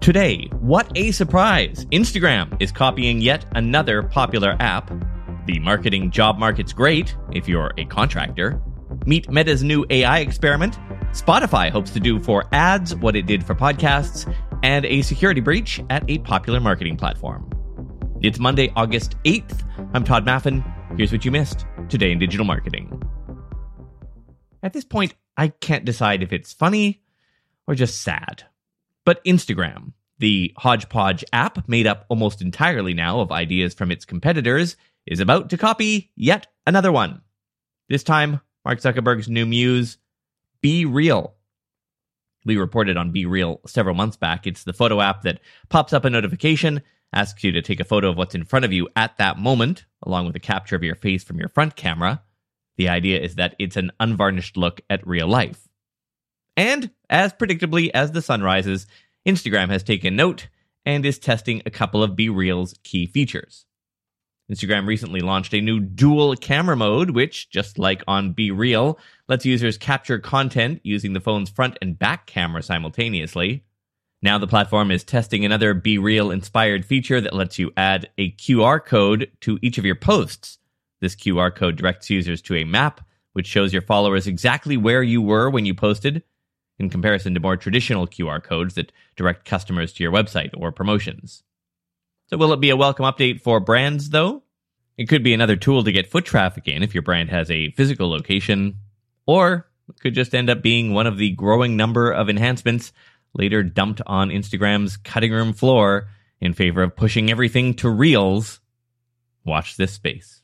Today, what a surprise! Instagram is copying yet another popular app. The marketing job market's great if you're a contractor. Meet Meta's new AI experiment. Spotify hopes to do for ads what it did for podcasts, and a security breach at a popular marketing platform. It's Monday, August 8th. I'm Todd Maffin. Here's what you missed today in digital marketing. At this point, I can't decide if it's funny or just sad. But Instagram, the hodgepodge app made up almost entirely now of ideas from its competitors, is about to copy yet another one. This time, Mark Zuckerberg's new muse, BeReal. We reported on BeReal several months back. It's the photo app that pops up a notification, asks you to take a photo of what's in front of you at that moment, along with a capture of your face from your front camera. The idea is that it's an unvarnished look at real life. And, as predictably as the sun rises, Instagram has taken note and is testing a couple of BeReal's key features. Instagram recently launched a new dual camera mode, which, just like on BeReal, lets users capture content using the phone's front and back camera simultaneously. Now the platform is testing another BeReal-inspired feature that lets you add a QR code to each of your posts. This QR code directs users to a map, which shows your followers exactly where you were when you posted, in comparison to more traditional QR codes that direct customers to your website or promotions. So will it be a welcome update for brands, though? It could be another tool to get foot traffic in if your brand has a physical location, or it could just end up being one of the growing number of enhancements later dumped on Instagram's cutting room floor in favor of pushing everything to Reels. Watch this space.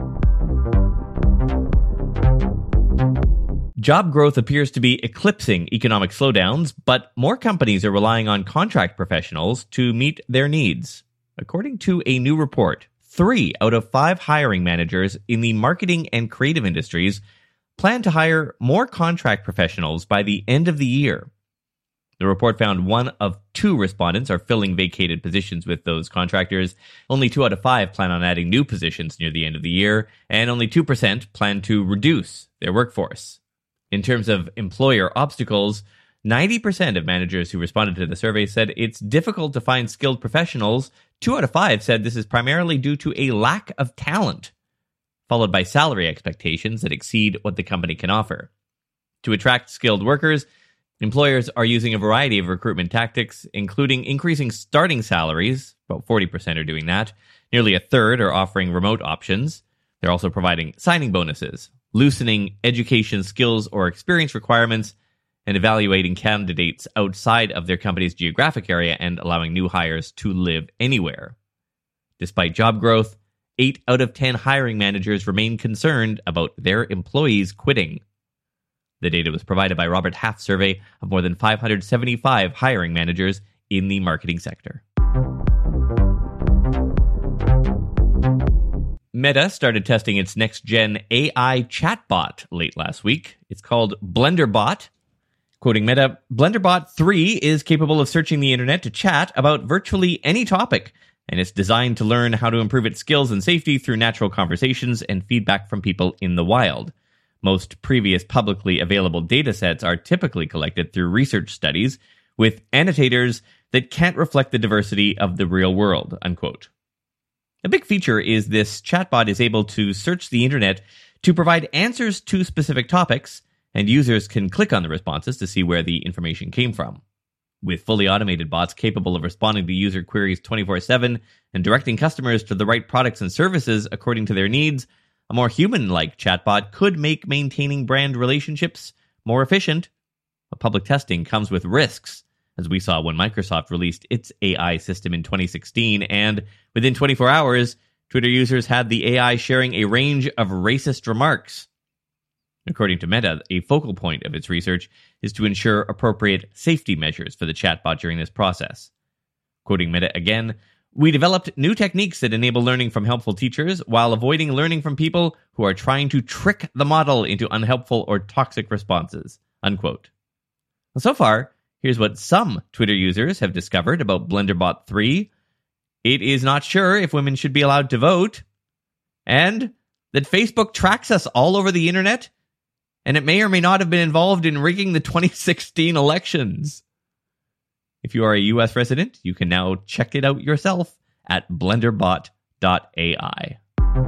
Job growth appears to be eclipsing economic slowdowns, but more companies are relying on contract professionals to meet their needs. According to a new report, 3 out of 5 hiring managers in the marketing and creative industries plan to hire more contract professionals by the end of the year. The report found 1 of 2 respondents are filling vacated positions with those contractors. Only 2 out of 5 plan on adding new positions near the end of the year, and only 2% plan to reduce their workforce. In terms of employer obstacles, 90% of managers who responded to the survey said it's difficult to find skilled professionals. 2 out of 5 said this is primarily due to a lack of talent, followed by salary expectations that exceed what the company can offer. To attract skilled workers, employers are using a variety of recruitment tactics, including increasing starting salaries. About 40% are doing that. Nearly a third are offering remote options. They're also providing signing bonuses, loosening education skills or experience requirements, and evaluating candidates outside of their company's geographic area and allowing new hires to live anywhere. Despite job growth, 8 out of 10 hiring managers remain concerned about their employees quitting. The data was provided by Robert Half's survey of more than 575 hiring managers in the marketing sector. Meta started testing its next-gen AI chatbot late last week. It's called BlenderBot. Quoting Meta, BlenderBot 3 is capable of searching the internet to chat about virtually any topic, and it's designed to learn how to improve its skills and safety through natural conversations and feedback from people in the wild. Most previous publicly available datasets are typically collected through research studies with annotators that can't reflect the diversity of the real world, unquote. A big feature is this chatbot is able to search the internet to provide answers to specific topics, and users can click on the responses to see where the information came from. With fully automated bots capable of responding to user queries 24/7 and directing customers to the right products and services according to their needs, a more human-like chatbot could make maintaining brand relationships more efficient. But public testing comes with risks, as we saw when Microsoft released its AI system in 2016, and within 24 hours, Twitter users had the AI sharing a range of racist remarks. According to Meta, a focal point of its research is to ensure appropriate safety measures for the chatbot during this process. Quoting Meta again, "We developed new techniques that enable learning from helpful teachers while avoiding learning from people who are trying to trick the model into unhelpful or toxic responses," unquote. Well, so far, here's what some Twitter users have discovered about BlenderBot 3. It is not sure if women should be allowed to vote, and that Facebook tracks us all over the internet, and it may or may not have been involved in rigging the 2016 elections. If you are a US resident, you can now check it out yourself at blenderbot.ai.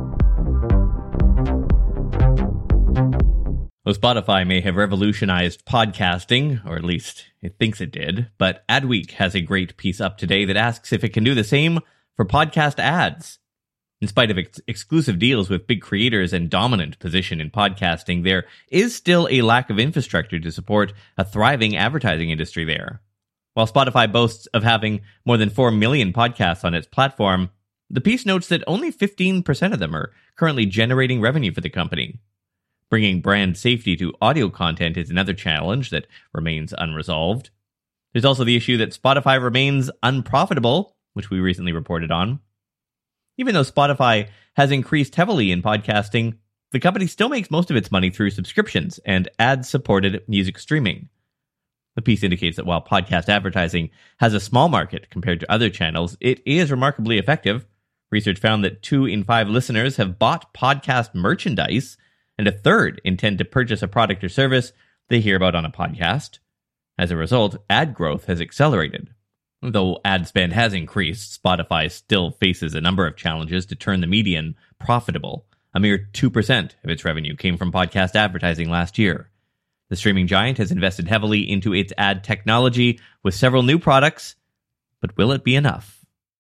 Well, Spotify may have revolutionized podcasting, or at least it thinks it did, but Adweek has a great piece up today that asks if it can do the same for podcast ads. In spite of exclusive deals with big creators and dominant position in podcasting, there is still a lack of infrastructure to support a thriving advertising industry there. While Spotify boasts of having more than 4 million podcasts on its platform, the piece notes that only 15% of them are currently generating revenue for the company. Bringing brand safety to audio content is another challenge that remains unresolved. There's also the issue that Spotify remains unprofitable, which we recently reported on. Even though Spotify has increased heavily in podcasting, the company still makes most of its money through subscriptions and ad-supported music streaming. The piece indicates that while podcast advertising has a small market compared to other channels, it is remarkably effective. Research found that 2 in 5 listeners have bought podcast merchandise, and a third intend to purchase a product or service they hear about on a podcast. As a result, ad growth has accelerated. Though ad spend has increased, Spotify still faces a number of challenges to turn the median profitable. A mere 2% of its revenue came from podcast advertising last year. The streaming giant has invested heavily into its ad technology with several new products, but will it be enough?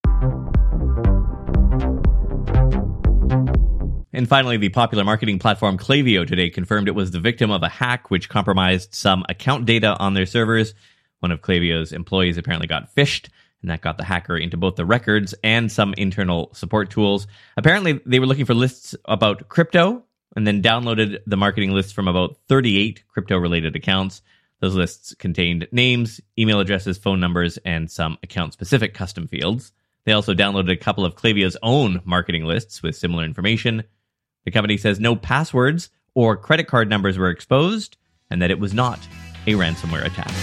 And finally, the popular marketing platform Klaviyo today confirmed it was the victim of a hack which compromised some account data on their servers. One of Klaviyo's employees apparently got phished, and that got the hacker into both the records and some internal support tools. Apparently, they were looking for lists about crypto, and then downloaded the marketing lists from about 38 crypto-related accounts. Those lists contained names, email addresses, phone numbers, and some account-specific custom fields. They also downloaded a couple of Klaviyo's own marketing lists with similar information. The company says no passwords or credit card numbers were exposed, and that it was not a ransomware attack.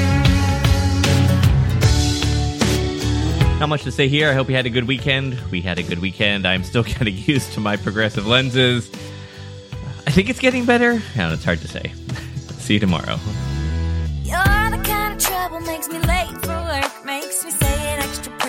Not much to say here. I hope you had a good weekend. We had a good weekend. I'm still getting used to my progressive lenses. I think it's getting better. Yeah, it's hard to say. See you tomorrow. You're the kind of trouble makes me late for work, makes me say an extra